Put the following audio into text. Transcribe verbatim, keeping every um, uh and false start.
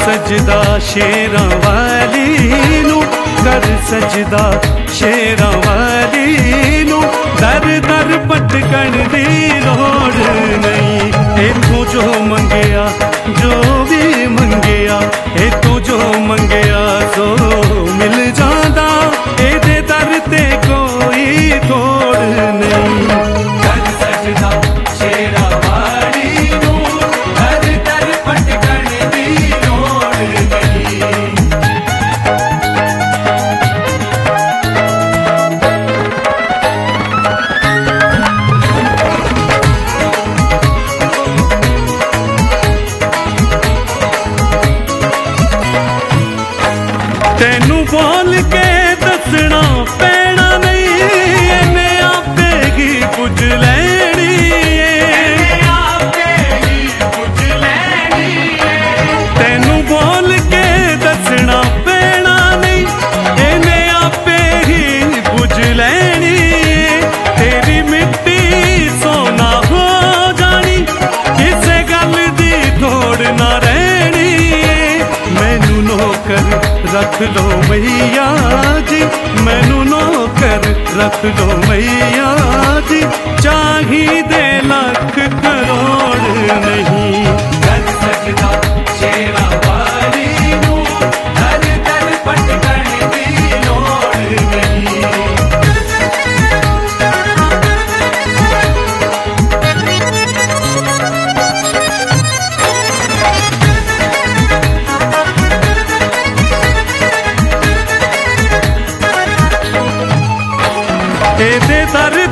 सजदा शेरां वाली नू, कर सजदा शेरां वाली नू। दर दर भटकण दी लोड़ नहीं, इथों जो मंगया जो भी मंगया, इथों जो मंगया सो मिल जांदा। एदे दर ते कोई तोड़ नहीं। कर सजदा शेरां वाली नू, दर दर भटकण दी लोड़ नहीं। तेनू बोल के दसना पैना नहीं, इन्हें आपे ही पुछ लैनी तेनू बोल के दसना पैना नहीं, इन्हें आपे ही पुछ लैनी। तेरी मिट्टी सोना हो जानी, किसे गल दी थोड़ ना रहनी। मैनू नौकर रख लो मैया जी, मैनू नौकर रख लो मैया जी, चाहिए लख करोड़ नहीं। कर सजदा शेरां वाली नू, दर दर भटकण दी लोड़ नहीं। एदे दर